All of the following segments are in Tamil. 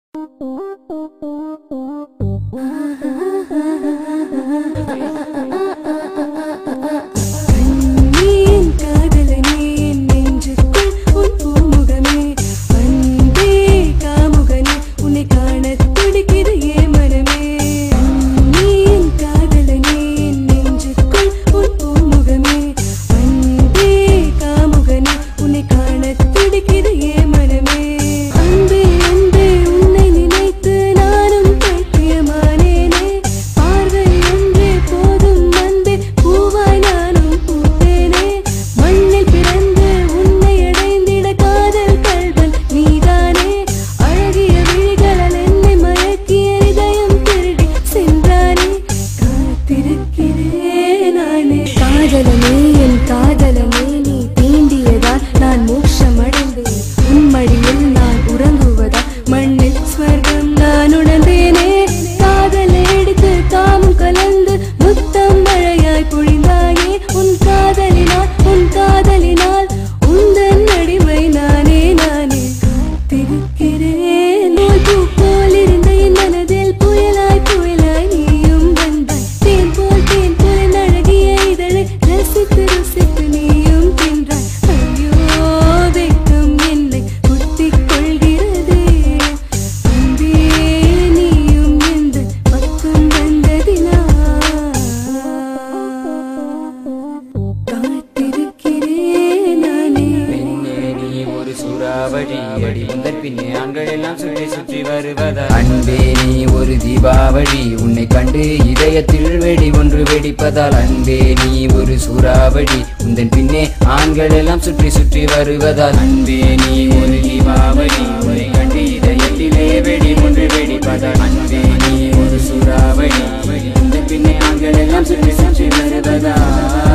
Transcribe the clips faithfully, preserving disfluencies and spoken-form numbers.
அன்பே நீ ஒரு தீபாவளி உன்னை கண்டு இதயத்தில் வெடி ஒன்று வெடிப்பதால் அன்பே நீ ஒரு சூறாவளி உந்தன் பின்னே ஆண்கள் எல்லாம் சுற்றி சுற்றி வருவதால் அன்பே நீ ஒரு தீபாவளி உன்னை கண்டு இதயத்திலே வெடி ஒன்று வெடிப்பதால் அன்பே நீ ஒரு சூறாவளி உந்தன் பின்னே ஆண்கள் எல்லாம் சுற்றி சுற்றி வருவதால்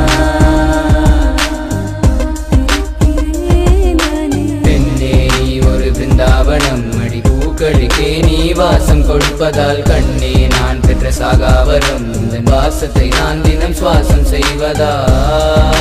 பூக்களுக்கே நீ வாசம் கொடுப்பதால் கண்ணே நான் பெற்ற சாகாவரம் இந்த வாசத்தை நான் தினம் சுவாசம் செய்வதா